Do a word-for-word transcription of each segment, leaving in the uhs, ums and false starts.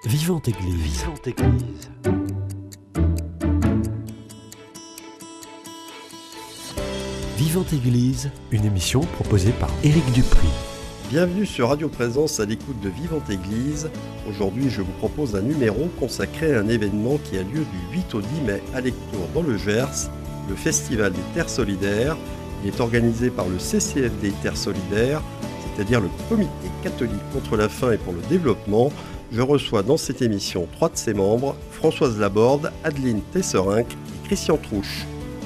Vivante Église. Vivante Église. Vivante Église, une émission proposée par Éric Dupri. Bienvenue sur Radio Présence à l'écoute de Vivante Église. Aujourd'hui, je vous propose un numéro consacré à un événement qui a lieu du huit au dix mai à Lectoure dans le Gers, le Festival des Terres Solidaires. Il est organisé par le C C F D Terres Solidaires, c'est-à-dire le Comité catholique contre la faim et pour le développement. Je reçois dans cette émission trois de ses membres, Françoise Laborde, Adeline Tesserenc et Christian Trouche.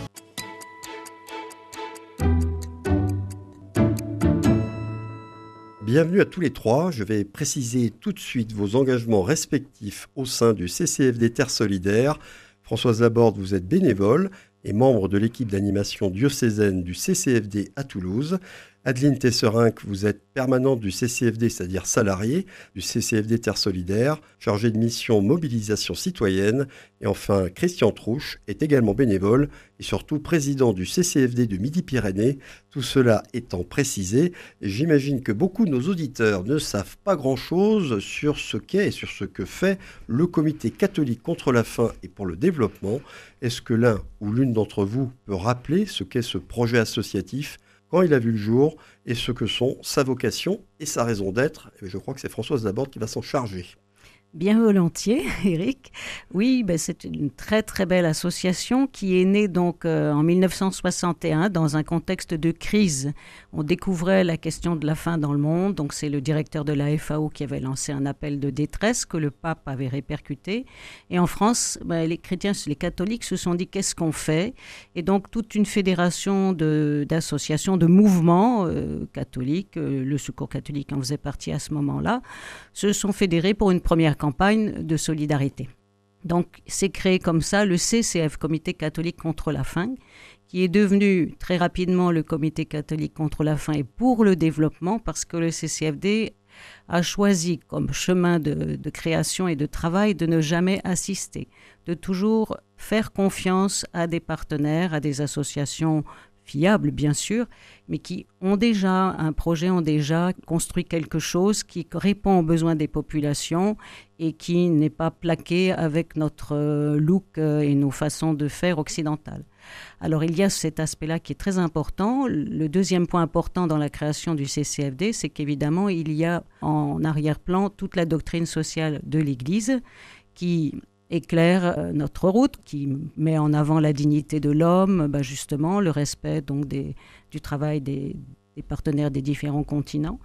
Bienvenue à tous les trois. Je vais préciser tout de suite vos engagements respectifs au sein du C C F D Terres Solidaires. Françoise Laborde, vous êtes bénévole et membre de l'équipe d'animation diocésaine du C C F D à Toulouse. Adeline Tesserenc, vous êtes permanente du C C F D, c'est-à-dire salariée du C C F D Terres Solidaires, chargée de mission mobilisation citoyenne. Et enfin, Christian Trouche est également bénévole et surtout président du C C F D de Midi-Pyrénées. Tout cela étant précisé, j'imagine que beaucoup de nos auditeurs ne savent pas grand-chose sur ce qu'est et sur ce que fait le Comité catholique contre la faim et pour le développement. Est-ce que l'un ou l'une d'entre vous peut rappeler ce qu'est ce projet associatif, quand il a vu le jour, et ce que sont sa vocation et sa raison d'être? Et je crois que c'est Françoise Laborde qui va s'en charger. Bien volontiers, Éric. Oui, ben c'est une très très belle association qui est née donc euh, en dix-neuf cent soixante et un dans un contexte de crise. On découvrait la question de la faim dans le monde, donc c'est le directeur de la F A O qui avait lancé un appel de détresse que le pape avait répercuté. Et en France, ben, les chrétiens, les catholiques se sont dit qu'est-ce qu'on fait? Et donc toute une fédération de, d'associations, de mouvements euh, catholiques, euh, le Secours catholique en faisait partie à ce moment-là, se sont fédérés pour une première campagne de solidarité. Donc, c'est créé comme ça le C C F, Comité catholique contre la faim, qui est devenu très rapidement le Comité catholique contre la faim et pour le développement, parce que le C C F D a choisi comme chemin de, de création et de travail de ne jamais assister, de toujours faire confiance à des partenaires, à des associations fiables bien sûr, mais qui ont déjà un projet, ont déjà construit quelque chose qui répond aux besoins des populations et qui n'est pas plaqué avec notre look et nos façons de faire occidentales. Alors il y a cet aspect-là qui est très important. Le deuxième point important dans la création du C C F D, c'est qu'évidemment il y a en arrière-plan toute la doctrine sociale de l'Église qui éclaire notre route, qui met en avant la dignité de l'homme, ben justement le respect donc des, du travail des, des partenaires des différents continents.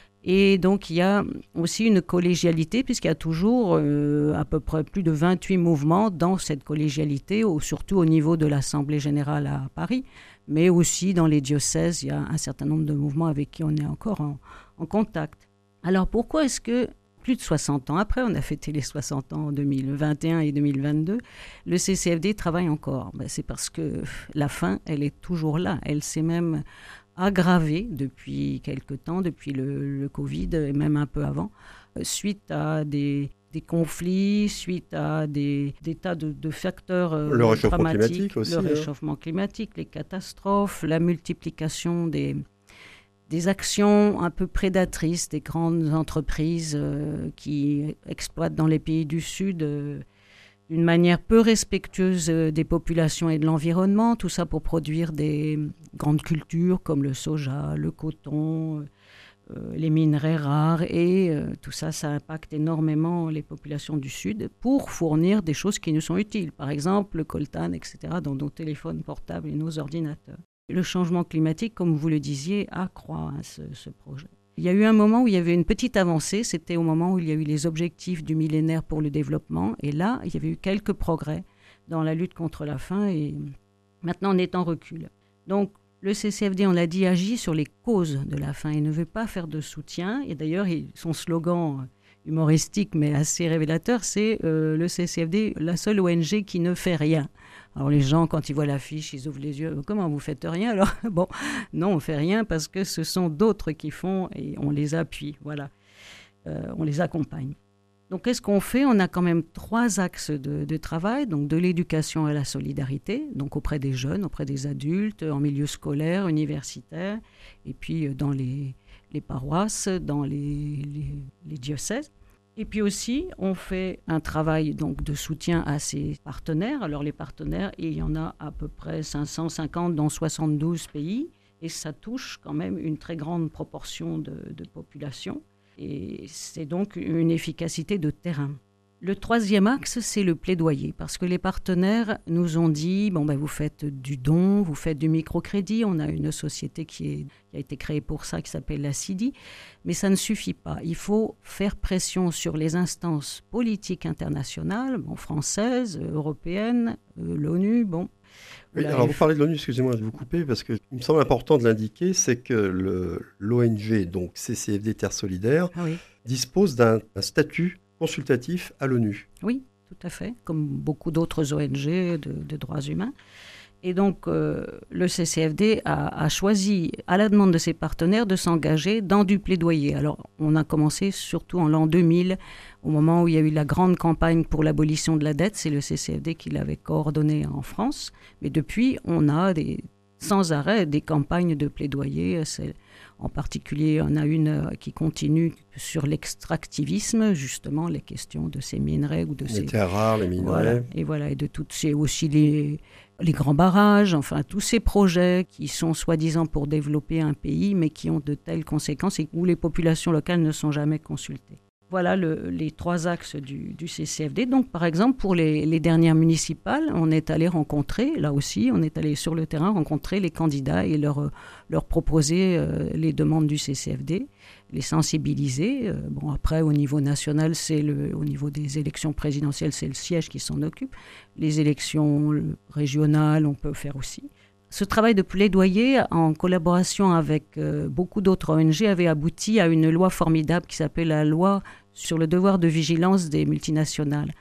Et donc il y a aussi une collégialité, puisqu'il y a toujours euh, à peu près plus de vingt-huit mouvements dans cette collégialité, au, surtout au niveau de l'Assemblée générale à Paris, mais aussi dans les diocèses, il y a un certain nombre de mouvements avec qui on est encore en, en contact. Alors pourquoi est-ce que plus de soixante ans après, on a fêté les soixante ans en deux mille vingt et un et deux mille vingt-deux, le C C F D travaille encore. Ben, c'est parce que la faim, elle est toujours là. Elle s'est même aggravée depuis quelque temps, depuis le, le Covid et même un peu avant, suite à des, des conflits, suite à des, des tas de, de facteurs euh, le réchauffement dramatiques. climatique aussi. Le hein. réchauffement climatique, les catastrophes, la multiplication des... des actions un peu prédatrices des grandes entreprises euh, qui exploitent dans les pays du Sud euh, d'une manière peu respectueuse euh, des populations et de l'environnement, tout ça pour produire des grandes cultures comme le soja, le coton, euh, les minerais rares et euh, tout ça, ça impacte énormément les populations du Sud pour fournir des choses qui nous sont utiles, par exemple le coltan, et cetera, dans nos téléphones portables et nos ordinateurs. Le changement climatique, comme vous le disiez, accroît hein, ce, ce projet. Il y a eu un moment où il y avait une petite avancée, c'était au moment où il y a eu les objectifs du millénaire pour le développement. Et là, il y avait eu quelques progrès dans la lutte contre la faim et maintenant on est en recul. Donc le C C F D, on l'a dit, agit sur les causes de la faim et ne veut pas faire de soutien. Et d'ailleurs, son slogan humoristique mais assez révélateur, c'est euh, le C C F D, la seule O N G qui ne fait rien. Alors les gens, quand ils voient l'affiche, ils ouvrent les yeux. Comment vous faites rien? Alors bon, non, on fait rien parce que ce sont d'autres qui font et on les appuie, voilà, euh, on les accompagne. Donc qu'est-ce qu'on fait? On a quand même trois axes de, de travail, donc de l'éducation à la solidarité, donc auprès des jeunes, auprès des adultes, en milieu scolaire, universitaire, et puis dans les, les paroisses, dans les, les, les diocèses. Et puis aussi, on fait un travail donc de soutien à ces partenaires. Alors les partenaires, il y en a à peu près cinq cent cinquante dans soixante-douze pays. Et ça touche quand même une très grande proportion de, de population. Et c'est donc une efficacité de terrain. Le troisième axe, c'est le plaidoyer, parce que les partenaires nous ont dit, bon ben vous faites du don, vous faites du microcrédit, on a une société qui, est, qui a été créée pour ça, qui s'appelle la C I D I, mais ça ne suffit pas. Il faut faire pression sur les instances politiques internationales, bon, françaises, européennes, euh, l'ONU, bon. Oui, alors vous parlez de l'ONU, excusez-moi de vous couper, parce qu'il me semble important de l'indiquer, c'est que le, l'O N G, donc C C F D Terre Solidaire, ah oui. dispose d'un, d'un statut consultatif à l'ONU. Oui, tout à fait, comme beaucoup d'autres O N G de, de droits humains. Et donc, euh, le C C F D a, a choisi, à la demande de ses partenaires, de s'engager dans du plaidoyer. Alors, on a commencé surtout en l'an deux mille, au moment où il y a eu la grande campagne pour l'abolition de la dette. C'est le C C F D qui l'avait coordonné en France. Mais depuis, on a des, sans arrêt des campagnes de plaidoyer. C'est, en particulier, on a une qui continue sur l'extractivisme, justement, les questions de ces minerais ou de les ces... Les terres rares, les minerais. Voilà, et voilà, et de toutes ces... aussi les... les grands barrages, enfin tous ces projets qui sont soi-disant pour développer un pays, mais qui ont de telles conséquences et où les populations locales ne sont jamais consultées. Voilà le, les trois axes du, du C C F D. Donc, par exemple, pour les, les dernières municipales, on est allé rencontrer, là aussi, on est allé sur le terrain rencontrer les candidats et leur, leur proposer euh, les demandes du C C F D, les sensibiliser. Euh, bon, après, au niveau national, c'est le, au niveau des élections présidentielles, c'est le siège qui s'en occupe. Les élections régionales, on peut faire aussi. Ce travail de plaidoyer, en collaboration avec euh, beaucoup d'autres O N G, avait abouti à une loi formidable qui s'appelle la loi sur le devoir de vigilance des multinationales.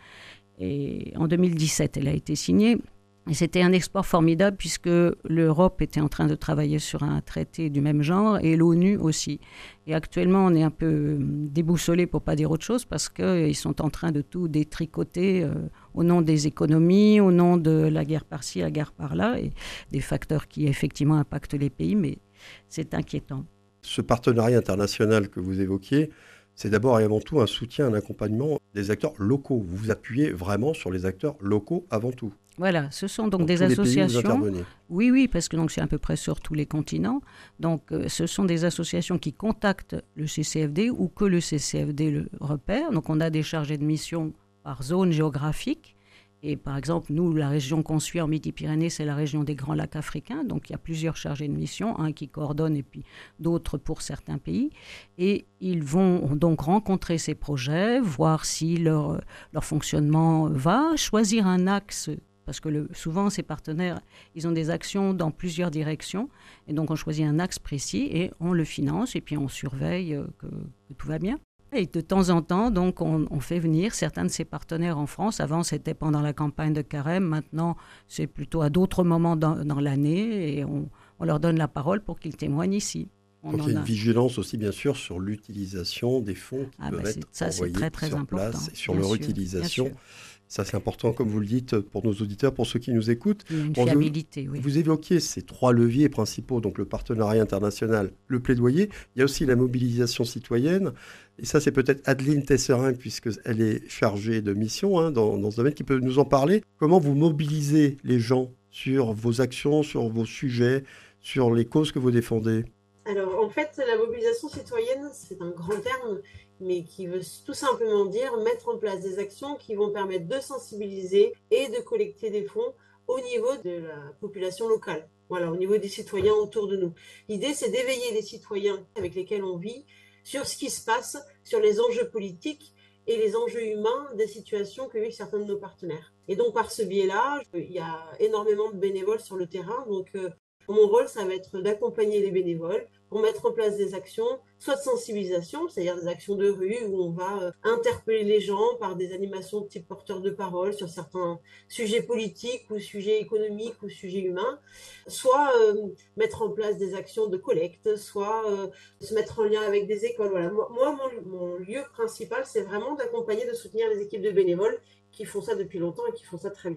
Et en deux mille dix-sept, elle a été signée. Et c'était un exploit formidable puisque l'Europe était en train de travailler sur un traité du même genre et l'ONU aussi. Et actuellement, on est un peu déboussolé, pour ne pas dire autre chose, parce qu'ils sont en train de tout détricoter euh, au nom des économies, au nom de la guerre par-ci, la guerre par-là, et des facteurs qui effectivement impactent les pays, mais c'est inquiétant. Ce partenariat international que vous évoquiez, c'est d'abord et avant tout un soutien, un accompagnement des acteurs locaux. Vous vous appuyez vraiment sur les acteurs locaux avant tout. Voilà, ce sont donc Dans des tous les pays où vous associations. intervenez. Oui, oui, parce que donc c'est à peu près sur tous les continents. Donc, euh, ce sont des associations qui contactent le C C F D ou que le C C F D le repère. Donc, on a des chargés de mission par zone géographique. Et par exemple, nous, la région qu'on suit en Midi-Pyrénées, c'est la région des Grands Lacs africains. Donc, il y a plusieurs chargés de mission, un qui coordonne et puis d'autres pour certains pays. Et ils vont donc rencontrer ces projets, voir si leur, leur fonctionnement va, choisir un axe. Parce que le, souvent, ces partenaires, ils ont des actions dans plusieurs directions. Et donc, on choisit un axe précis et on le finance. Et puis, on surveille que, que tout va bien. Et de temps en temps, donc, on, on fait venir certains de ces partenaires en France. Avant, c'était pendant la campagne de Carême. Maintenant, c'est plutôt à d'autres moments dans, dans l'année. Et on, on leur donne la parole pour qu'ils témoignent ici. On Donc, il y a une a... vigilance aussi, bien sûr, sur l'utilisation des fonds qui ah peuvent ben être ça, envoyés très, très sur important, place et sur bien leur sûr, utilisation. Ça, c'est important, comme vous le dites, pour nos auditeurs, pour ceux qui nous écoutent. Il y a une Bon, fiabilité, vous, oui. Vous évoquiez ces trois leviers principaux, donc le partenariat international, le plaidoyer. Il y a aussi la mobilisation citoyenne. Et ça, c'est peut-être Adeline Tesserin, puisqu'elle est chargée de mission hein, dans, dans ce domaine, qui peut nous en parler. Comment vous mobilisez les gens sur vos actions, sur vos sujets, sur les causes que vous défendez ? Alors, en fait, la mobilisation citoyenne, c'est un grand terme, mais qui veut tout simplement dire mettre en place des actions qui vont permettre de sensibiliser et de collecter des fonds au niveau de la population locale, voilà, au niveau des citoyens autour de nous. L'idée, c'est d'éveiller les citoyens avec lesquels on vit sur ce qui se passe, sur les enjeux politiques et les enjeux humains des situations que vivent certains de nos partenaires. Et donc, par ce biais-là, il y a énormément de bénévoles sur le terrain, donc euh, mon rôle, ça va être d'accompagner les bénévoles pour mettre en place des actions, soit de sensibilisation, c'est-à-dire des actions de rue où on va euh, interpeller les gens par des animations de type porteur de parole sur certains sujets politiques ou sujets économiques ou sujets humains, soit euh, mettre en place des actions de collecte, soit euh, se mettre en lien avec des écoles. Voilà. Moi, moi mon, mon lieu principal, c'est vraiment d'accompagner, de soutenir les équipes de bénévoles qui font ça depuis longtemps et qui font ça très bien.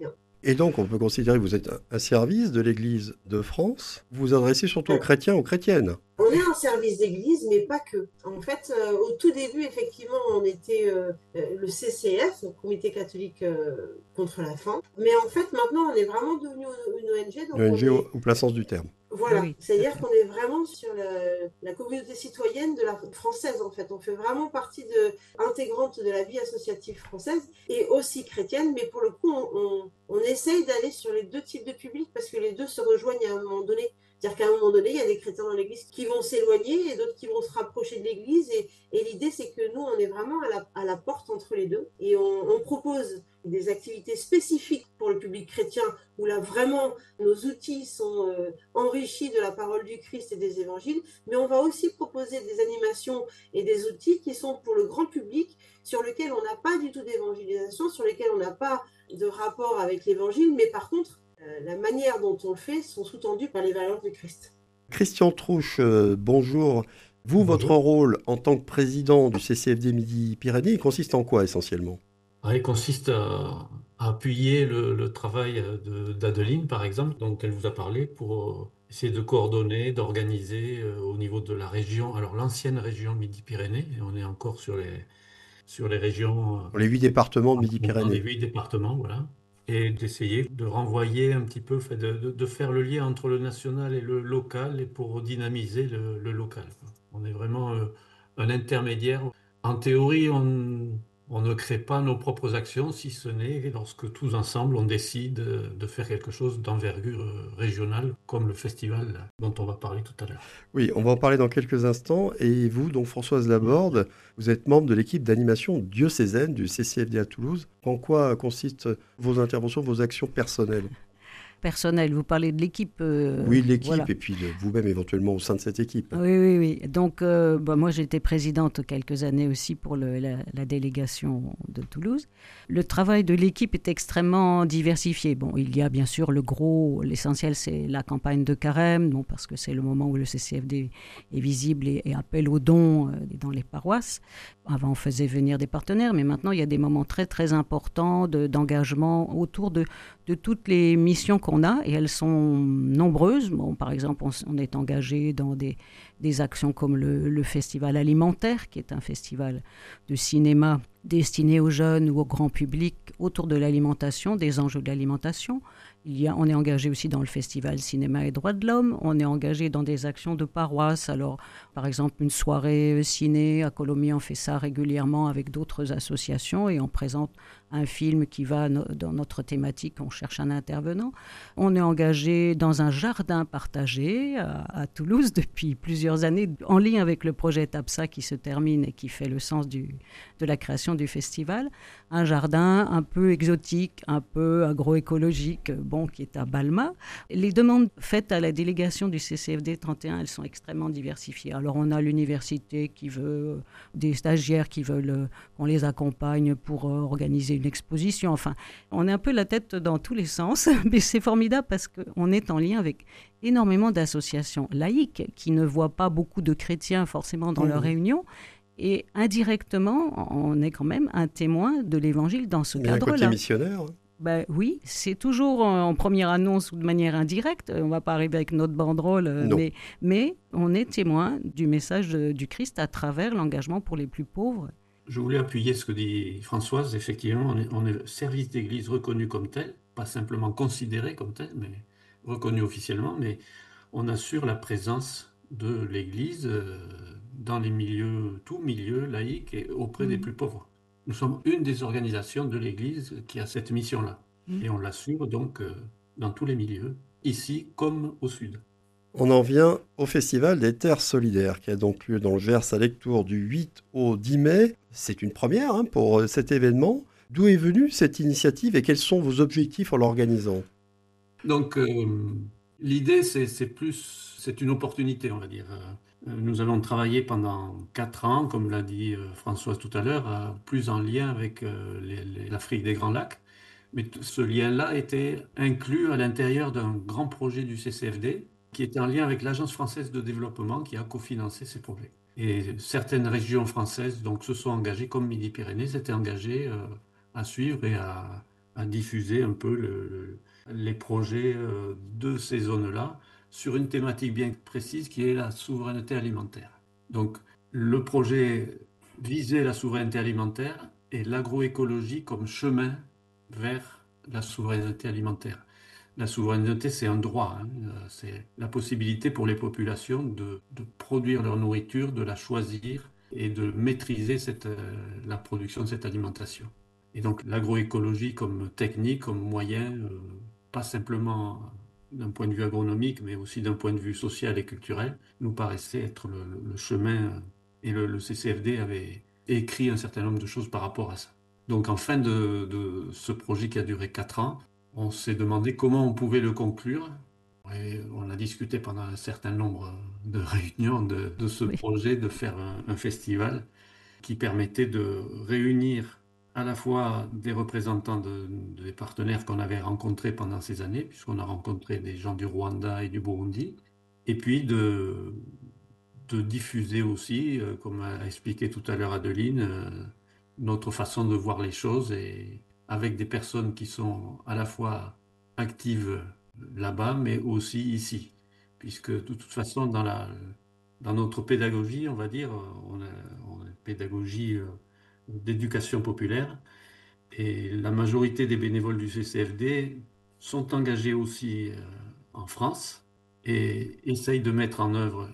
Et donc, on peut considérer que vous êtes un service de l'Église de France. Vous vous adressez surtout aux chrétiens, aux chrétiennes. On est un service d'église, mais pas que. En fait, euh, au tout début, effectivement, on était euh, le C C F, le Comité catholique euh, contre la faim. Mais en fait, maintenant, on est vraiment devenu une O N G. Donc Une O N G est... au, au plein sens du terme. Voilà, oui, c'est-à-dire qu'on est vraiment sur la, la communauté citoyenne de la française, en fait. On fait vraiment partie de, intégrante de la vie associative française et aussi chrétienne, mais pour le coup, on, on, on essaye d'aller sur les deux types de publics parce que les deux se rejoignent à un moment donné. C'est-à-dire qu'à un moment donné, il y a des chrétiens dans l'église qui vont s'éloigner et d'autres qui vont se rapprocher de l'église. Et, et l'idée, c'est que nous, on est vraiment à la, à la porte entre les deux. Et on, on propose des activités spécifiques pour le public chrétien où là, vraiment, nos outils sont euh, enrichis de la parole du Christ et des évangiles. Mais on va aussi proposer des animations et des outils qui sont pour le grand public, sur lesquels on n'a pas du tout d'évangélisation, sur lesquels on n'a pas de rapport avec l'évangile. Mais par contre, la manière dont on le fait sont sous-tendues par les valeurs du Christ. Christian Trouche, euh, bonjour. Vous, bonjour. Votre rôle en tant que président du C C F D Midi-Pyrénées, consiste en quoi essentiellement ? Il consiste à, à appuyer le, le travail de, d'Adeline, par exemple, dont elle vous a parlé, pour essayer de coordonner, d'organiser euh, au niveau de la région, alors l'ancienne région Midi-Pyrénées, et on est encore sur les, sur les régions... Pour les huit départements de Midi-Pyrénées. Les huit départements, voilà. Et d'essayer de renvoyer un petit peu, de, de, de faire le lien entre le national et le local et pour dynamiser le, le local. On est vraiment euh, un intermédiaire. En théorie, on, on ne crée pas nos propres actions, si ce n'est lorsque tous ensemble on décide de faire quelque chose d'envergure régionale, comme le festival dont on va parler tout à l'heure. Oui, on va en parler dans quelques instants. Et vous, donc Françoise Laborde, vous êtes membre de l'équipe d'animation diocésaine du C C F D à Toulouse. En quoi consistent vos interventions, vos actions personnelles ? Personnel, vous parlez de l'équipe. Euh, oui, de l'équipe, voilà. Et puis de vous-même éventuellement au sein de cette équipe. Oui, oui, oui. Donc, euh, bah, moi, j'étais présidente quelques années aussi pour le, la, la délégation de Toulouse. Le travail de l'équipe est extrêmement diversifié. Bon, il y a bien sûr le gros, l'essentiel, c'est la campagne de carême, bon, parce que c'est le moment où le C C F D est visible et, et appelle aux dons euh, dans les paroisses. Avant, on faisait venir des partenaires, mais maintenant, il y a des moments très, très importants de, d'engagement autour de, de toutes les missions qu'on a, et elles sont nombreuses. Bon, par exemple, on, on est engagé dans des, des actions comme le, le Festival alimentaire, qui est un festival de cinéma destiné aux jeunes ou au grand public autour de l'alimentation, des enjeux de l'alimentation. Il y a, on est engagé aussi dans le festival Cinéma et Droits de l'Homme. On est engagé dans des actions de paroisse. Alors, par exemple, une soirée ciné à Colomiers, on fait ça régulièrement avec d'autres associations et on présente un film qui va no- dans notre thématique. On cherche un intervenant. On est engagé dans un jardin partagé à, à Toulouse depuis plusieurs années, en lien avec le projet TAPSA qui se termine et qui fait le sens du, de la création du festival. Un jardin un peu exotique, un peu agroécologique, bon, qui est à Balma. Les demandes faites à la délégation du C C F D trente et un, elles sont extrêmement diversifiées. Alors, on a l'université qui veut, des stagiaires qui veulent euh, qu'on les accompagne pour euh, organiser une exposition. Enfin, on est un peu la tête dans tous les sens, mais c'est formidable parce qu'on est en lien avec énormément d'associations laïques qui ne voient pas beaucoup de chrétiens forcément dans mmh. leurs réunions. Et indirectement, on est quand même un témoin de l'Évangile dans ce Il y a cadre-là. Un côté missionnaire. Ben oui, c'est toujours en première annonce ou de manière indirecte. On ne va pas arriver avec notre banderole, mais, mais on est témoin du message du Christ à travers l'engagement pour les plus pauvres. Je voulais appuyer ce que dit Françoise. Effectivement, on est, on est le service d'église reconnu comme tel, pas simplement considéré comme tel, mais reconnu officiellement, mais on assure la présence de l'Église euh, dans les milieux, tous milieux laïcs et auprès mmh. des plus pauvres. Nous sommes une des organisations de l'Église qui a cette mission-là. Mmh. Et on l'assure donc euh, dans tous les milieux, ici comme au sud. On en vient au Festival des Terres Solidaires, qui a donc lieu dans le Gers à Lectoure du huit au dix mai. C'est une première hein, pour cet événement. D'où est venue cette initiative et quels sont vos objectifs en l'organisant ? Donc, euh, l'idée, c'est, c'est plus, c'est une opportunité, on va dire. Nous allons travailler pendant quatre ans, comme l'a dit Françoise tout à l'heure, plus en lien avec les, les, l'Afrique des Grands Lacs. Mais t- ce lien-là était inclus à l'intérieur d'un grand projet du C C F D, qui était en lien avec l'Agence française de développement qui a cofinancé ces projets. Et certaines régions françaises donc, se sont engagées, comme Midi-Pyrénées, s'étaient engagées euh, à suivre et à, à diffuser un peu le, le, les projets euh, de ces zones-là sur une thématique bien précise qui est la souveraineté alimentaire. Donc le projet visait la souveraineté alimentaire et l'agroécologie comme chemin vers la souveraineté alimentaire. La souveraineté, c'est un droit, hein. C'est la possibilité pour les populations de, de produire leur nourriture, de la choisir et de maîtriser cette, euh, la production de cette alimentation. Et donc l'agroécologie comme technique, comme moyen, euh, pas simplement d'un point de vue agronomique, mais aussi d'un point de vue social et culturel, nous paraissait être le, le chemin. euh, Et le, le C C F D avait écrit un certain nombre de choses par rapport à ça. Donc en fin de, de ce projet qui a duré quatre ans, on s'est demandé comment on pouvait le conclure. Et on a discuté pendant un certain nombre de réunions de, de ce Oui. projet de faire un, un festival qui permettait de réunir à la fois des représentants de, des partenaires qu'on avait rencontrés pendant ces années, puisqu'on a rencontré des gens du Rwanda et du Burundi, et puis de, de diffuser aussi, euh, comme a expliqué tout à l'heure Adeline, euh, notre façon de voir les choses et avec des personnes qui sont à la fois actives là-bas, mais aussi ici. Puisque de toute façon, dans la, dans notre pédagogie, on va dire, on a, on a une pédagogie euh, d'éducation populaire et la majorité des bénévoles du C C F D sont engagés aussi euh, en France et essayent de mettre en œuvre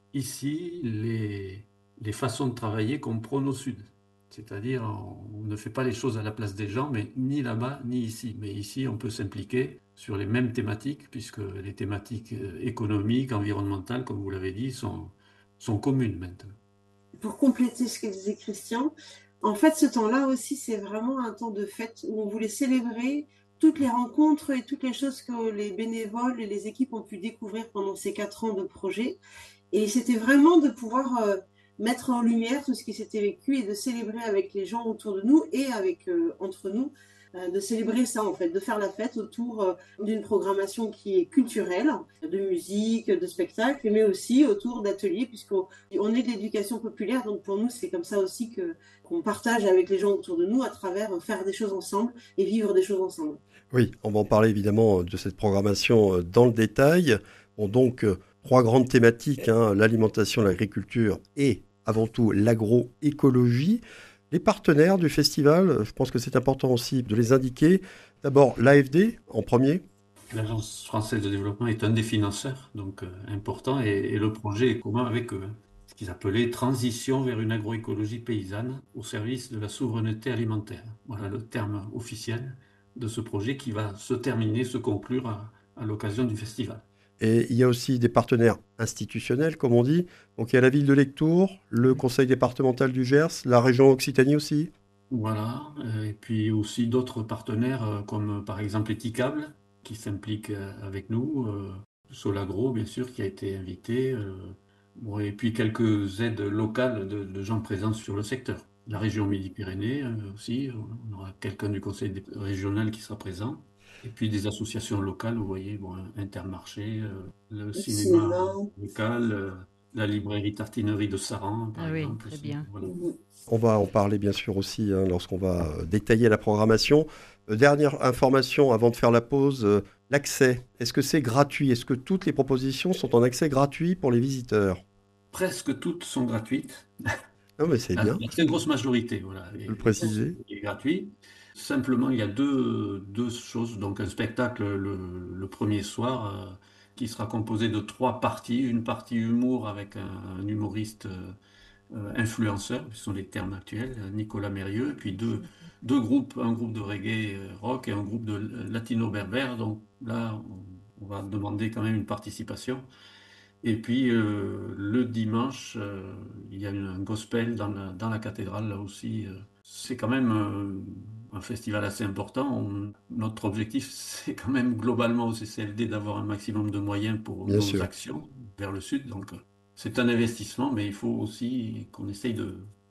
ici les, les façons de travailler qu'on prône au Sud. C'est-à-dire, on, on ne fait pas les choses à la place des gens, mais ni là-bas, ni ici. Mais ici, on peut s'impliquer sur les mêmes thématiques, puisque les thématiques euh, économiques, environnementales, comme vous l'avez dit, sont, sont communes maintenant. Pour compléter ce que disait Christian, en fait, ce temps-là aussi, c'est vraiment un temps de fête où on voulait célébrer toutes les rencontres et toutes les choses que les bénévoles et les équipes ont pu découvrir pendant ces quatre ans de projet. Et c'était vraiment de pouvoir euh, mettre en lumière tout ce qui s'était vécu et de célébrer avec les gens autour de nous et avec euh, entre nous, euh, de célébrer ça en fait, de faire la fête autour euh, d'une programmation qui est culturelle, de musique, de spectacle, mais aussi autour d'ateliers, puisqu'on on est de l'éducation populaire, donc pour nous c'est comme ça aussi que qu'on partage avec les gens autour de nous à travers euh, faire des choses ensemble et vivre des choses ensemble. Oui, on va en parler évidemment de cette programmation euh, dans le détail. Bon, donc, euh, trois grandes thématiques, hein, l'alimentation, l'agriculture et avant tout l'agroécologie. Les partenaires du festival, je pense que c'est important aussi de les indiquer. D'abord, l'A F D en premier. L'Agence française de développement est un des financeurs, donc euh, important, et, et le projet est commun avec eux. Hein. Ce qu'ils appelaient transition vers une agroécologie paysanne au service de la souveraineté alimentaire. Voilà le terme officiel de ce projet qui va se terminer, se conclure à, à l'occasion du festival. Et il y a aussi des partenaires institutionnels, comme on dit. Donc il y a la ville de Lectoure, le conseil départemental du Gers, la région Occitanie aussi. Voilà, euh, et puis aussi d'autres partenaires euh, comme euh, par exemple Eticable qui s'implique euh, avec nous, euh, Solagro bien sûr qui a été invité, euh, bon, et puis quelques aides locales de, de gens présents sur le secteur. La région Midi-Pyrénées euh, aussi, on aura quelqu'un du conseil dé- régional qui sera présent, et puis des associations locales, vous voyez, bon, Intermarché, euh, le Le cinéma cinéma. local, euh, la librairie Tartinerie de Saran par Ah oui, exemple très aussi. bien. Voilà. Mhm. On va en parler bien sûr aussi hein, lorsqu'on va euh, détailler la programmation. Euh, dernière information avant de faire la pause, euh, l'accès. Est-ce que c'est gratuit? Est-ce que toutes les propositions sont en accès gratuit pour les visiteurs? Presque toutes sont gratuites. Non mais c'est La, bien la très grosse majorité, voilà, de le est, préciser. est gratuit. Simplement, il y a deux, deux choses. Donc, un spectacle le, le premier soir euh, qui sera composé de trois parties. Une partie humour avec un, un humoriste euh, euh, influenceur, ce sont les termes actuels, Nicolas Mérieux, et puis deux, deux groupes, un groupe de reggae euh, rock et un groupe de latino-berbère. Donc là, on, on va demander quand même une participation. Et puis euh, le dimanche, euh, il y a une- un gospel dans la, dans la cathédrale, là aussi. euh. C'est quand même euh, un festival assez important. On- notre objectif, c'est quand même globalement au C C L D d'avoir un maximum de moyens pour Bien nos sûr. actions vers le sud. Donc euh, c'est un investissement, mais il faut aussi qu'on essaye de,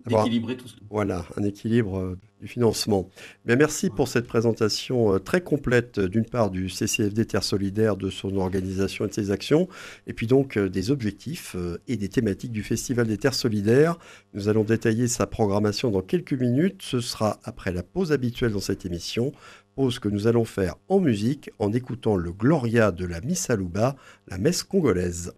d'équilibrer tout ça. Voilà, un équilibre euh, du financement. Bien, merci pour cette présentation euh, très complète, euh, d'une part du C C F D Terre Solidaire, de son organisation et de ses actions, et puis donc euh, des objectifs euh, et des thématiques du Festival des Terres Solidaires. Nous allons détailler sa programmation dans quelques minutes. Ce sera après la pause habituelle dans cette émission, pause que nous allons faire en musique en écoutant le Gloria de la Missalouba, la messe congolaise.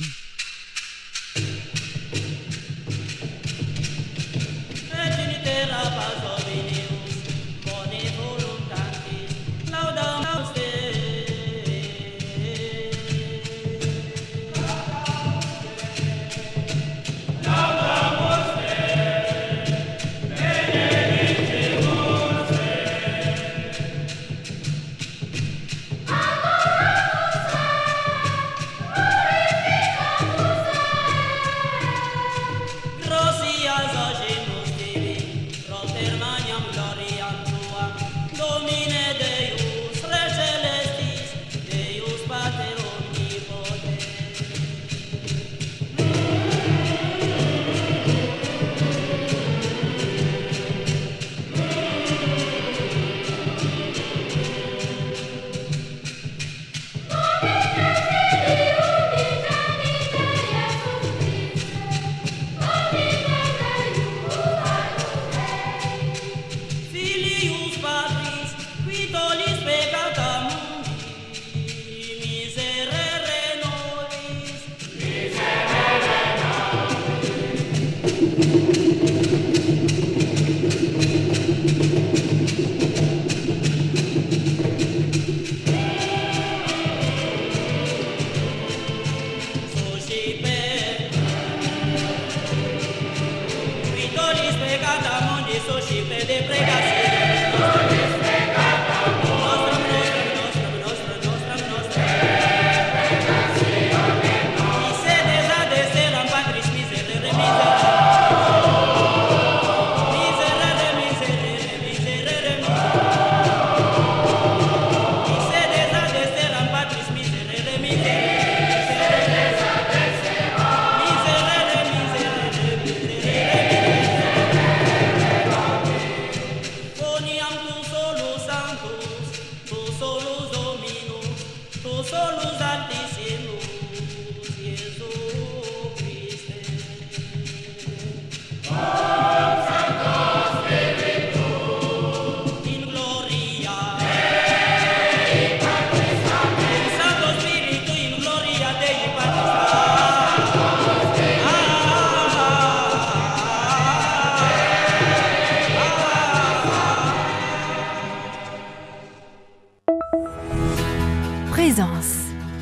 Présence.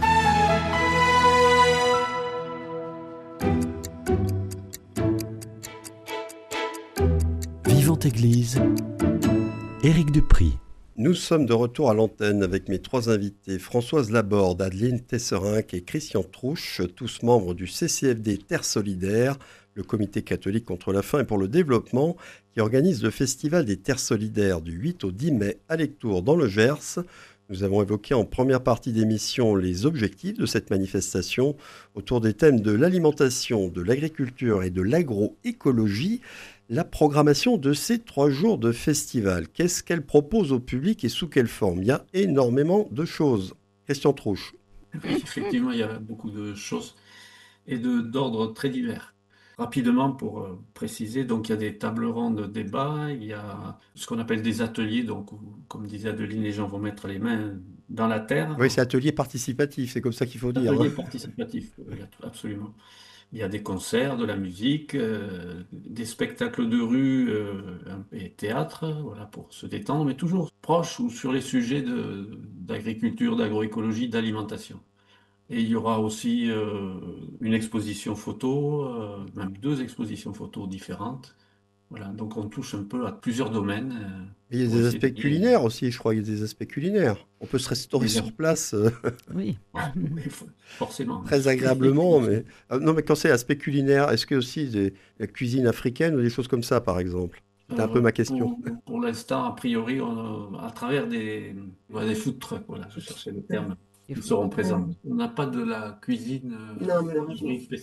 Vivante Église, Éric Duprie. Nous sommes de retour à l'antenne avec mes trois invités, Françoise Laborde, Adeline Tesserenc et Christian Trouche, tous membres du C C F D Terre Solidaire, le Comité catholique contre la faim et pour le développement, qui organise le Festival des Terres Solidaires du huit au dix mai à Lectoure dans le Gers. Nous avons évoqué en première partie d'émission les objectifs de cette manifestation autour des thèmes de l'alimentation, de l'agriculture et de l'agroécologie. La programmation de ces trois jours de festival, qu'est-ce qu'elle propose au public et sous quelle forme? Il y a énormément de choses. Christian Trouche. Oui, effectivement, il y a beaucoup de choses et de, d'ordre très divers. Rapidement, pour euh, préciser, donc il y a des tables rondes de débat, il y a ce qu'on appelle des ateliers, donc où, comme disait Adeline, les gens vont mettre les mains dans la terre. Oui, c'est atelier participatif, c'est comme ça qu'il faut dire. Atelier participatif, oui, absolument. Il y a des concerts, de la musique, euh, des spectacles de rue euh, et théâtre, voilà, pour se détendre, mais toujours proche ou sur les sujets de, d'agriculture, d'agroécologie, d'alimentation. Et il y aura aussi euh, une exposition photo, euh, même deux expositions photos différentes. Voilà, donc on touche un peu à plusieurs domaines. Euh, il y a des aspects culinaires aussi, je crois, il y a des aspects culinaires. On peut se restaurer sur place. Euh, oui. oui, forcément. Très agréablement, mais... Euh, non, mais quand c'est aspect culinaire, est-ce que aussi des, la cuisine africaine ou des choses comme ça, par exemple? C'est un peu ma question. Pour, pour l'instant, a priori, on, à travers des, ouais, des food trucks, voilà, je cherchais le terme. Ils seront présents. On n'a pas de la cuisine euh, non, mais spéciale.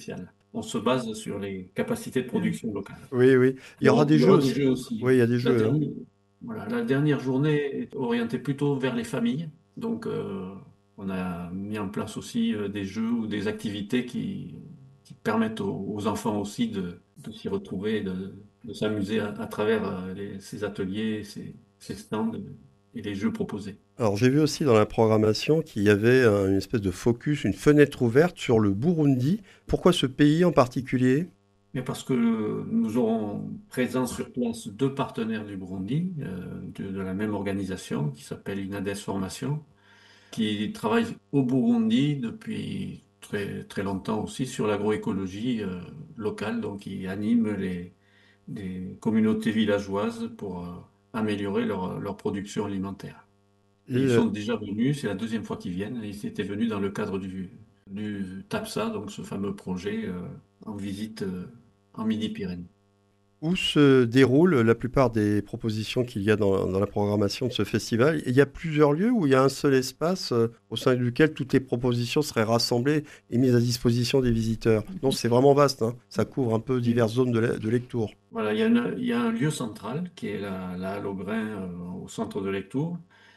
on se base sur les capacités de production locales. Oui, oui. Il y aura Donc, des il y jeux aura des aussi. jeux aussi. Oui, il y a des La jeux, hein. dernière, voilà, la dernière journée est orientée plutôt vers les familles. Donc, euh, on a mis en place aussi euh, des jeux ou des activités qui, qui permettent aux, aux enfants aussi de, de s'y retrouver, et de, de s'amuser à, à travers euh, les- ces ateliers, ces, ces stands et les jeux proposés. Alors, j'ai vu aussi dans la programmation qu'il y avait un- une espèce de focus, une fenêtre ouverte sur le Burundi. Pourquoi ce pays en particulier? Mais parce que nous aurons présents sur place deux partenaires du Burundi, euh, de, de la même organisation qui s'appelle INADES Formation, qui travaille au Burundi depuis très, très longtemps aussi sur l'agroécologie euh, locale, donc qui anime les, des communautés villageoises pour euh, améliorer leur, leur production alimentaire. Et, Et ils euh, sont déjà venus, c'est la deuxième fois qu'ils viennent, et ils étaient venus dans le cadre du, du TAPSA, donc ce fameux projet euh, en visite euh, en Midi-Pyrénées. Où se déroulent la plupart des propositions qu'il y a dans, dans la programmation de ce festival? Il y a plusieurs lieux où il y a un seul espace euh, au sein duquel toutes les propositions seraient rassemblées et mises à disposition des visiteurs. Non, c'est vraiment vaste, hein. Ça couvre un peu diverses zones de, la- de lecture. Voilà, il y a, une- il y a un lieu central qui est la, la Halle au Grain euh, au centre de lecture.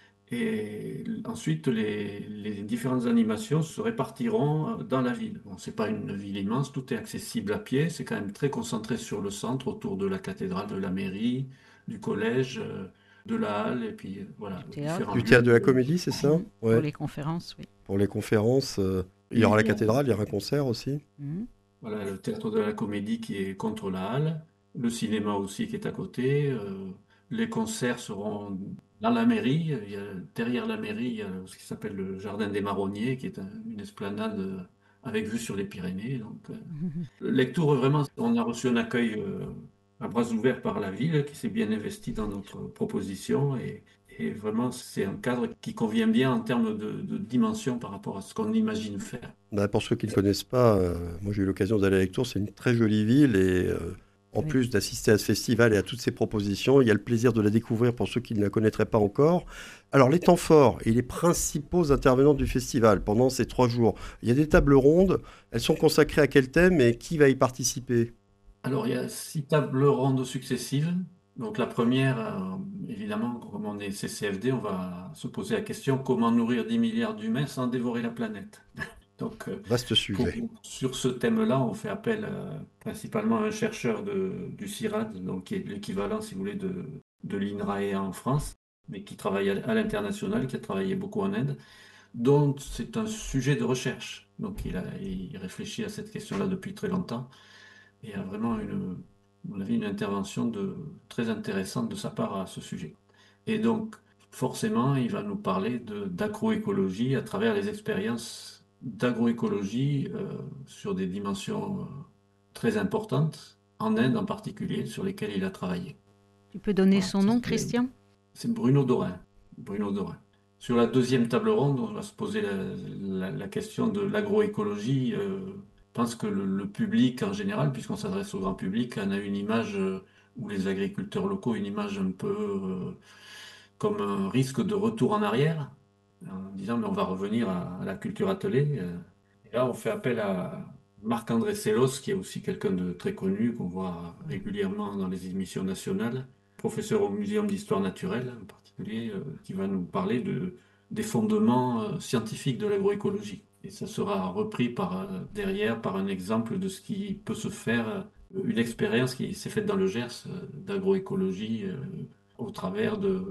Et ensuite, les, les différentes animations se répartiront euh, dans la ville. Bon, c'est pas une ville immense, tout est accessible à pied. C'est quand même très concentré sur le centre, autour de la cathédrale, de la mairie, du collège, euh, de la halle, et puis euh, Du voilà, théâtre. différents Du lieux. théâtre de la de- comédie, c'est ça? Mhm. Pour Ouais. les conférences, oui. Pour les conférences, euh, il y Et aura la il y a, cathédrale, il y aura un concert aussi. Mhm. voilà, le théâtre de la comédie qui est contre la halle, le cinéma aussi qui est à côté. Euh, les concerts seront dans la mairie. Il y a- derrière la mairie, il y a ce qui s'appelle le Jardin des Marronniers, qui est un- une esplanade euh, avec vue sur les Pyrénées. Donc, euh, Mhm. lecture, vraiment, on a reçu un accueil euh, à bras ouverts par la ville qui s'est bien investie dans notre proposition. Et, et vraiment, c'est un cadre qui convient bien en termes de, de dimension par rapport à ce qu'on imagine faire. Bah, pour ceux qui ne connaissent pas, euh, moi j'ai eu l'occasion d'aller à Lectoure, c'est une très jolie ville et euh, en Oui. plus d'assister à ce festival et à toutes ces propositions, il y a le plaisir de la découvrir pour ceux qui ne la connaîtraient pas encore. Alors les temps forts et les principaux intervenants du festival pendant ces trois jours, il y a des tables rondes, elles sont consacrées à quel thème et qui va y participer? Alors, il y a six tables rondes successives. Donc, la première, euh, évidemment, comme on est C C F D, on va se poser la question comment nourrir dix milliards d'humains sans dévorer la planète? Donc, euh, Vaste pour- sujet. sur ce thème-là, on fait appel euh, principalement à un chercheur de- du CIRAD, donc qui est l'équivalent, si vous voulez, de, de l'INRAE en France, mais qui travaille à, à l'international, qui a travaillé beaucoup en Inde, dont c'est un sujet de recherche. Donc, il a, il réfléchit à cette question-là depuis très longtemps et a vraiment une, à mon avis, une intervention de, très intéressante de sa part à ce sujet. Et donc, forcément, il va nous parler de, d'agroécologie à travers les expériences d'agroécologie euh, sur des dimensions euh, très importantes, en Inde en particulier, sur lesquelles il a travaillé. Tu peux donner Voilà, son ça, nom, c'est Christian? c'est Bruno Dorin. Bruno Dorin. Sur la deuxième table ronde, on va se poser la, la- la question de l'agroécologie. Euh, je pense que le, le public en général, puisqu'on s'adresse au grand public, en a une image, euh, ou les agriculteurs locaux, une image un peu euh, comme un risque de retour en arrière, en disant mais on va revenir à, à la culture attelée. euh. Et là, on fait appel à Marc-André Sellos, qui est aussi quelqu'un de très connu, qu'on voit régulièrement dans les émissions nationales, professeur au Muséum d'histoire naturelle en particulier, euh, qui va nous parler de, des fondements euh, scientifiques de l'agroécologie. Et ça sera repris par, euh, derrière par un exemple de ce qui peut se faire, euh, une expérience qui s'est faite dans le Gers euh, d'agroécologie euh, au travers de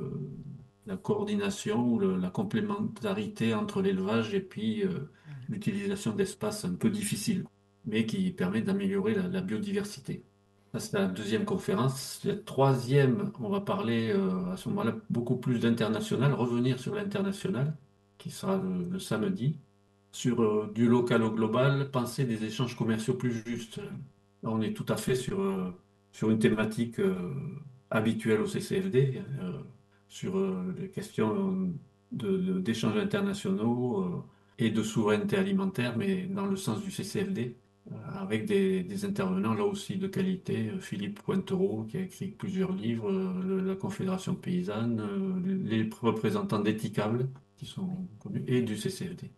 la coordination ou le- la complémentarité entre l'élevage et puis euh, l'utilisation d'espaces un peu difficiles, mais qui permet d'améliorer la, la biodiversité. Ça, c'est la deuxième conférence. La troisième, on va parler euh, à ce moment-là beaucoup plus d'international, revenir sur l'international, qui sera le, le samedi, sur euh, du local au global, penser des échanges commerciaux plus justes. Là, on est tout à fait sur, euh, sur une thématique euh, habituelle au C C F D, euh, sur euh, les questions de- de- d'échanges internationaux euh, et de souveraineté alimentaire, mais dans le sens du C C F D euh, avec des, des intervenants là aussi de qualité. Euh, Philippe Pointereau, qui a écrit plusieurs livres, euh, le- la Confédération paysanne, euh, les représentants d'Éthicable, qui sont connus, et du C C F D.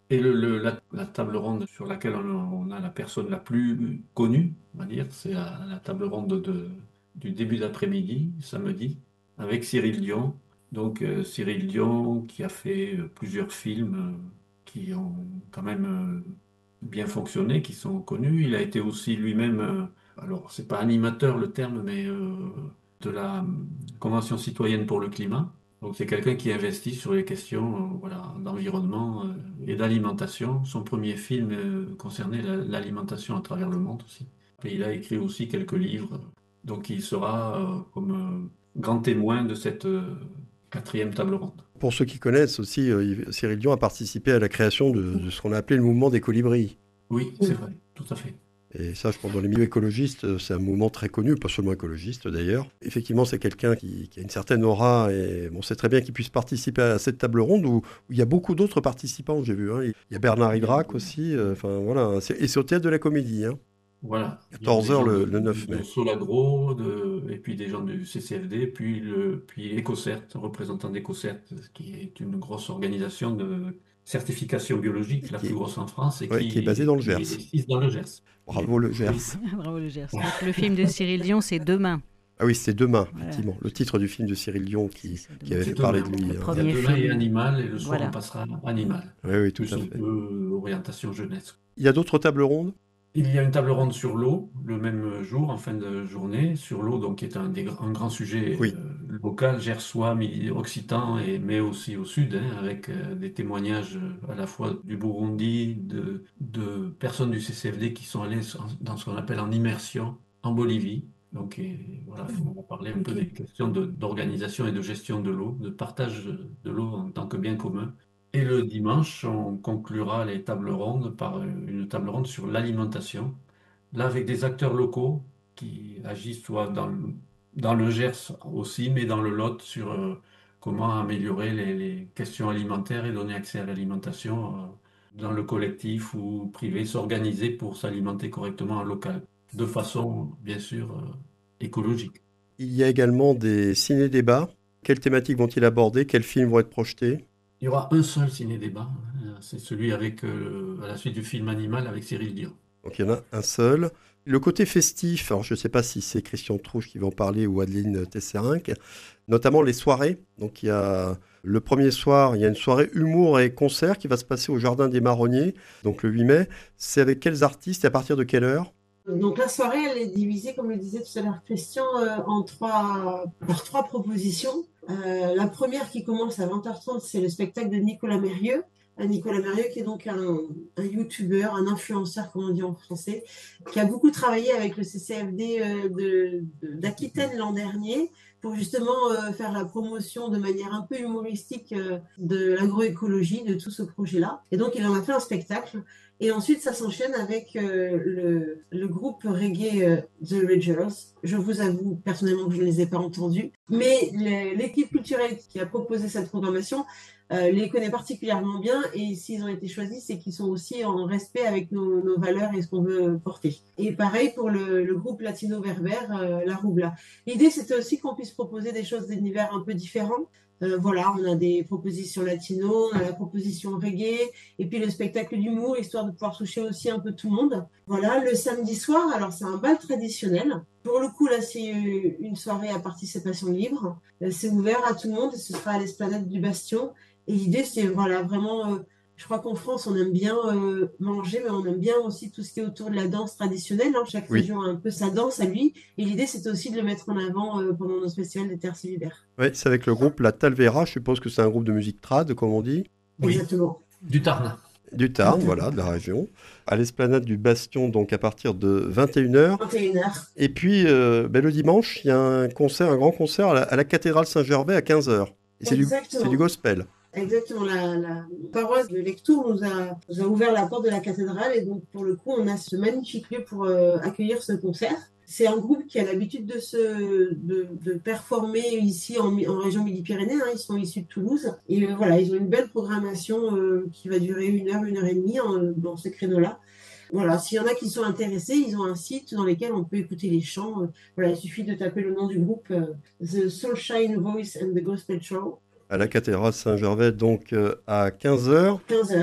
Et le, le- la, la table ronde sur laquelle on, on a la personne la plus connue, on va dire, c'est la, la table ronde de, du début d'après-midi, samedi, avec Cyril Dion. Donc euh, Cyril Dion qui a fait euh, plusieurs films euh, qui ont quand même euh, bien fonctionné, qui sont connus. Il a été aussi lui-même, euh, alors c'est pas animateur le terme, mais euh, de la euh, Convention citoyenne pour le climat. Donc c'est quelqu'un qui investit sur les questions euh, voilà, d'environnement euh, et d'alimentation. Son premier film euh, concernait la- l'alimentation à travers le monde aussi. Et il a écrit aussi quelques livres. Donc il sera euh, comme euh, grand témoin de cette euh, quatrième table ronde. Pour ceux qui connaissent aussi, euh, Yves- Cyril Dion a participé à la création de, de ce qu'on a appelé le mouvement des colibris. Oui, c'est vrai, tout à fait. Et ça, je pense, dans les milieux écologistes, euh, c'est un mouvement très connu, pas seulement écologiste d'ailleurs. Effectivement, c'est quelqu'un qui, qui a une certaine aura et on sait très bien qu'il puisse participer à cette table ronde où, où il y a beaucoup d'autres participants, j'ai vu. Hein. Il y a Bernard Hydrac aussi, euh, enfin voilà. hein. C'est- Et c'est au Théâtre de la Comédie, hein. Voilà, il y a des quatorze heures gens de, le, le neuf de mai. Solagro, de, et puis des gens du C C F D, puis, le, puis EcoCert, représentant d'EcoCert, qui est une grosse organisation de certification biologique, la Qui plus est, grosse en France, et ouais, qui est basé qui, dans le qui est Gers. sise dans le Gers. Bravo le Oui. Gers. Bravo le Gers. Donc, le film de Cyril Dion, c'est Demain. Ah oui, c'est Demain, Voilà. effectivement. Le titre du film de Cyril Dion qui, C'est- c'est qui avait C'est fait parler de demain. lui. Il Le y hein. a premier demain et film. Animal, et le soir Voilà. on passera à Animal. Oui, oui, tout Plus à un fait. peu orientation jeunesse. Il y a d'autres tables rondes? Il y a une table ronde sur l'eau le même jour, en fin de journée, sur l'eau, donc qui est un, des gr- un grand sujet Oui. euh, local, gersois, mi- occitan, et, mais aussi au sud, hein, avec euh, des témoignages euh, à la fois du Burundi, de, de personnes du C C F D qui sont allées en- dans ce qu'on appelle en immersion en Bolivie. Donc et voilà, on va parler un peu Ok. des questions de- d'organisation et de gestion de l'eau, de partage de l'eau en tant que bien commun. Et le dimanche, on conclura les tables rondes par une table ronde sur l'alimentation. Là, avec des acteurs locaux qui agissent soit dans le, dans le Gers aussi, mais dans le Lot sur euh, comment améliorer les, les questions alimentaires et donner accès à l'alimentation euh, dans le collectif ou privé, s'organiser pour s'alimenter correctement en local, de façon, bien sûr, euh, écologique. Il y a également des ciné-débats. Quelles thématiques vont-ils aborder? Quels films vont être projetés? Il y aura un seul ciné-débat, hein, c'est celui avec, euh, à la suite du film Animal avec Cyril Dion. Donc il y en a un seul. Le côté festif, alors je ne sais pas si c'est Christian Trouche qui va en parler ou Adeline Tesserenc, notamment les soirées. Donc il y a le premier soir, il y a une soirée humour et concert qui va se passer au Jardin des Marronniers, donc le huit mai. C'est avec quels artistes et à partir de quelle heure? Donc la soirée, elle est divisée, comme le disait tout à l'heure Christian, euh, en trois, par trois propositions. Euh, la première qui commence à vingt heures trente, c'est le spectacle de Nicolas Mérieux. Euh, Nicolas Mérieux qui est donc un, un youtubeur, un influenceur, comme on dit en français, qui a beaucoup travaillé avec le C C F D euh, de, de- d'Aquitaine l'an dernier pour justement euh, faire la promotion de manière un peu humoristique euh, de l'agroécologie, de tout ce projet-là. Et donc il en a fait un spectacle. Et ensuite, ça s'enchaîne avec euh, le, le groupe reggae euh, The Ragers. Je vous avoue personnellement que je ne les ai pas entendus, mais le- l'équipe culturelle qui a proposé cette programmation euh, les connaît particulièrement bien, et s'ils ont été choisis, c'est qu'ils sont aussi en respect avec nos, nos valeurs et ce qu'on veut porter. Et pareil pour le, le groupe latino-berbère, euh, La Roubla. L'idée, c'était aussi qu'on puisse proposer des choses d'univers un peu différents. Euh, voilà, on a des propositions latino, on a la proposition reggae, et puis le spectacle d'humour, histoire de pouvoir toucher aussi un peu tout le monde. Voilà, le samedi soir, alors c'est un bal traditionnel. Pour le coup, là, c'est une soirée à participation libre. Euh, C'est ouvert à tout le monde et ce sera à l'esplanade du Bastion. Et l'idée, c'est voilà, vraiment, euh, je crois qu'en France, on aime bien euh, manger, mais on aime bien aussi tout ce qui est autour de la danse traditionnelle. hein. Chaque Oui. région a un peu sa danse à lui. Et l'idée, c'était aussi de le mettre en avant euh, pendant notre festival des Terres solidaires. Oui, c'est avec le groupe La Talvera, je suppose que c'est un groupe de musique trad, comme on dit, Oui, Exactement. du Tarn. du Tarn, voilà, de la région, à l'esplanade du Bastion, donc à partir de vingt et une heures. vingt et une heures. Et puis, euh, ben, le dimanche, il y a un concert, un grand concert à la, à la cathédrale Saint-Gervais à quinze heures. Et c'est du, Exactement. c'est du gospel. Exactement, la, la paroisse de Lectoure nous a, nous a ouvert la porte de la cathédrale et donc pour le coup on a ce magnifique lieu pour euh, accueillir ce concert. C'est un groupe qui a l'habitude de, se, de, de performer ici en, en région Midi-Pyrénées, hein, ils sont issus de Toulouse et euh, voilà, ils ont une belle programmation euh, qui va durer une heure, une heure et demie hein, dans ce créneau-là. Voilà, s'il y en a qui sont intéressés, ils ont un site dans lequel on peut écouter les chants. Euh, voilà, il suffit de taper le nom du groupe euh, The Soulshine Voice and the Gospel Show. À la cathédrale Saint-Gervais, donc euh, à quinze heures. quinze heures.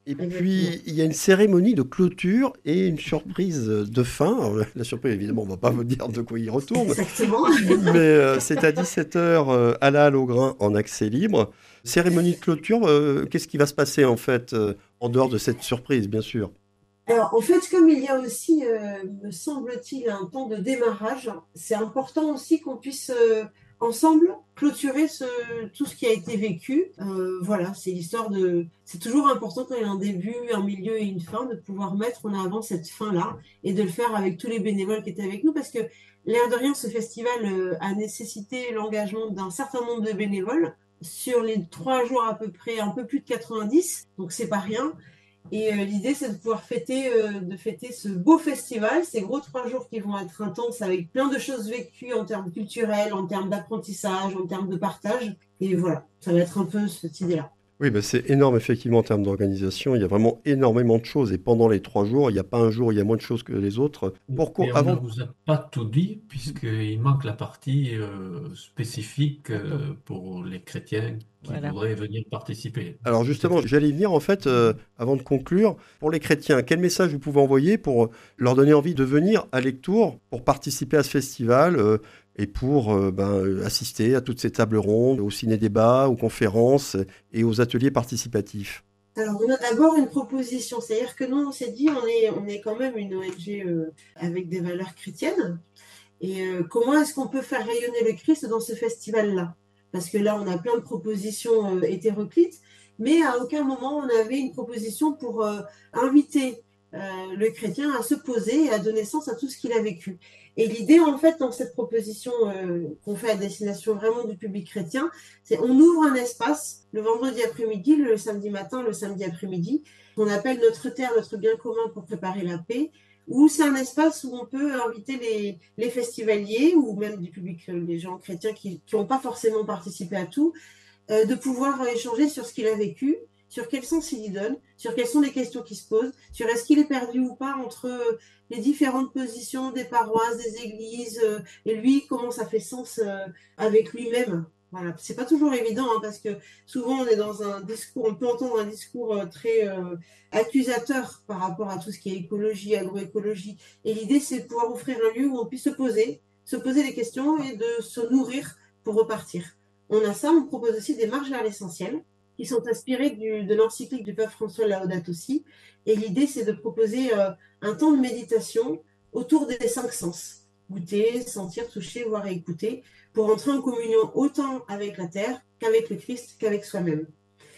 Et puis, il y a une cérémonie de clôture et une surprise de fin. Alors, la surprise, évidemment, on ne va pas vous dire de quoi il retourne. Exactement. Mais euh, c'est à dix-sept heures euh, à la Halle au Grain en accès libre. Cérémonie de clôture, euh, qu'est-ce qui va se passer en fait, euh, en dehors de cette surprise, bien sûr? Alors, en fait, comme il y a aussi, euh, me semble-t-il, un temps de démarrage, c'est important aussi qu'on puisse euh, ensemble clôturer ce, tout ce qui a été vécu. Euh, voilà, c'est l'histoire de... C'est toujours important quand il y a un début, un milieu et une fin, de pouvoir mettre en avant cette fin-là et de le faire avec tous les bénévoles qui étaient avec nous, parce que l'air de rien, ce festival euh, a nécessité l'engagement d'un certain nombre de bénévoles sur les trois jours à peu près, un peu plus de quatre-vingt-dix, donc c'est pas rien. Et euh, l'idée, c'est de pouvoir fêter, euh, de fêter ce beau festival, ces gros trois jours qui vont être intenses avec plein de choses vécues en termes culturels, en termes d'apprentissage, en termes de partage. Et voilà, ça va être un peu cette idée-là. Oui, bah c'est énorme effectivement en termes d'organisation. Il y a vraiment énormément de choses. Et pendant les trois jours, il n'y a pas un jour où il y a moins de choses que les autres. Pourquoi Et on avant... ne vous a pas tout dit, puisqu'il manque la partie euh, spécifique euh, pour les chrétiens qui Voilà. voudraient venir participer. Alors justement, j'allais y venir en fait, euh, avant de conclure, pour les chrétiens, quel message vous pouvez envoyer pour leur donner envie de venir à Lectoure pour participer à ce festival euh, et pour euh, ben, assister à toutes ces tables rondes, aux ciné-débats, aux conférences et aux ateliers participatifs? Alors, on a d'abord une proposition, c'est-à-dire que nous, on s'est dit, on est, on est quand même une O N G euh, avec des valeurs chrétiennes, et euh, comment est-ce qu'on peut faire rayonner le Christ dans ce festival-là? Parce que là, on a plein de propositions euh, hétéroclites, mais à aucun moment on avait une proposition pour euh, inviter euh, le chrétien à se poser et à donner sens à tout ce qu'il a vécu. Et l'idée, en fait, dans cette proposition euh, qu'on fait à destination vraiment du public chrétien, c'est on ouvre un espace le vendredi après-midi, le samedi matin, le samedi après-midi, qu'on appelle notre terre, notre bien commun pour préparer la paix, où c'est un espace où on peut inviter les, les festivaliers ou même du public, les gens chrétiens qui n'ont pas forcément participé à tout, euh, de pouvoir échanger sur ce qu'il a vécu, sur quel sens il y donne, sur quelles sont les questions qui se posent, sur est-ce qu'il est perdu ou pas entre les différentes positions des paroisses, des églises, euh, et lui, comment ça fait sens euh, avec lui-même. Voilà. C'est pas toujours évident, hein, parce que souvent on est dans un discours, on peut entendre un discours euh, très euh, accusateur par rapport à tout ce qui est écologie, agroécologie. Et l'idée, c'est de pouvoir offrir un lieu où on puisse se poser, se poser des questions et de se nourrir pour repartir. On a ça, on propose aussi des marches vers l'essentiel, qui sont inspirées du, de l'encyclique du pape François Laudato Si. Et l'idée, c'est de proposer euh, un temps de méditation autour des cinq sens. Goûter, sentir, toucher, voir et écouter, pour entrer en communion autant avec la terre qu'avec le Christ, qu'avec soi-même.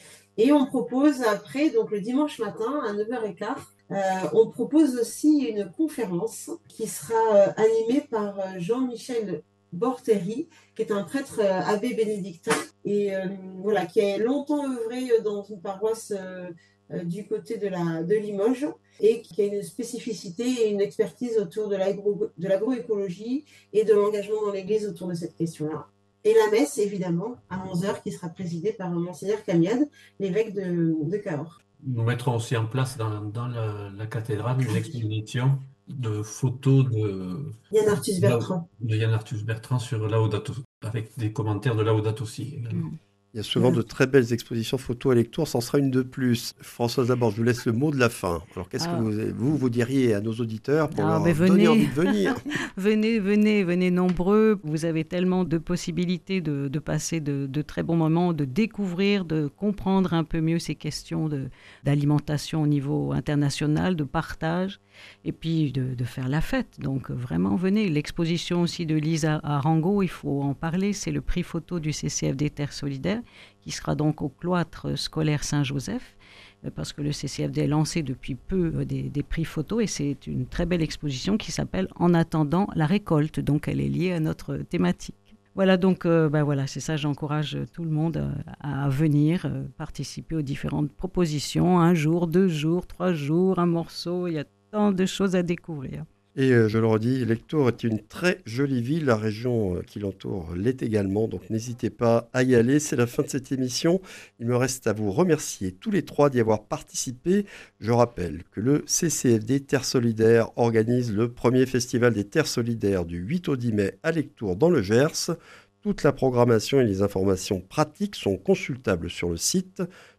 Et on propose après, donc le dimanche matin, à neuf heures quinze, euh, on propose aussi une conférence qui sera euh, animée par euh, Jean-Michel Borteri, qui est un prêtre euh, abbé bénédictin, et euh, voilà, qui a longtemps œuvré dans une paroisse euh, euh, du côté de, la, de Limoges, et qui a une spécificité et une expertise autour de, l'agro, de l'agroécologie et de l'engagement dans l'Église autour de cette question-là. Et la messe, évidemment, à onze heures, qui sera présidée par Monseigneur Camiade, l'évêque de, de Cahors. Nous mettrons aussi en place dans, dans la, la cathédrale une exposition de photos de Yann Arthus Bertrand. de Yann Arthus Bertrand sur Laudato, avec des commentaires de Laudato Si également. Il y a souvent de très belles expositions photos à Lectoure, ça en sera une de plus. Françoise Laborde, je vous laisse le mot de la fin. Alors qu'est-ce ah. que vous, vous, vous diriez à nos auditeurs pour ah, leur venez. donner envie de venir? Venez, venez, venez nombreux. Vous avez tellement de possibilités de, de passer de, de très bons moments, de découvrir, de comprendre un peu mieux ces questions de, d'alimentation au niveau international, de partage, et puis de, de faire la fête. Donc vraiment, venez. L'exposition aussi de Lisa Arango, il faut en parler, c'est le prix photo du C C F D Terre Solidaire, qui sera donc au cloître scolaire Saint-Joseph, parce que le C C F D a lancé depuis peu des, des prix photos, et c'est une très belle exposition qui s'appelle « En attendant la récolte », donc elle est liée à notre thématique. Voilà, donc euh, ben voilà, c'est ça, j'encourage tout le monde à, à venir euh, participer aux différentes propositions, un jour, deux jours, trois jours, un morceau, il y a tant de choses à découvrir. Et euh, je le redis, Lectoure est une très jolie ville, la région euh, qui l'entoure l'est également, donc n'hésitez pas à y aller. C'est la fin de cette émission. Il me reste à vous remercier tous les trois d'y avoir participé. Je rappelle que le C C F D Terre Solidaire organise le premier festival des Terres Solidaires du huit au dix mai à Lectoure dans le Gers. Toute la programmation et les informations pratiques sont consultables sur le site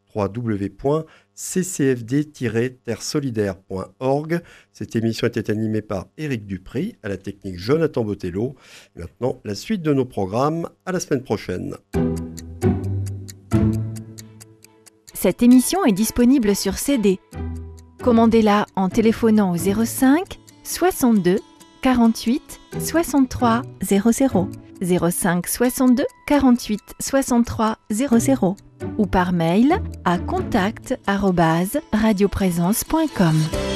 w w w point c c f d tiret terre solidaire point org. Cette émission était animée par Éric Dupry, à la technique Jonathan Botello. Et maintenant, la suite de nos programmes. À la semaine prochaine. Cette émission est disponible sur C D. Commandez-la en téléphonant au zéro cinq soixante-deux quarante-huit soixante-trois zéro zéro, zéro cinq soixante-deux quarante-huit soixante-trois zéro zéro ou par mail à contact arobase radioprésence point com.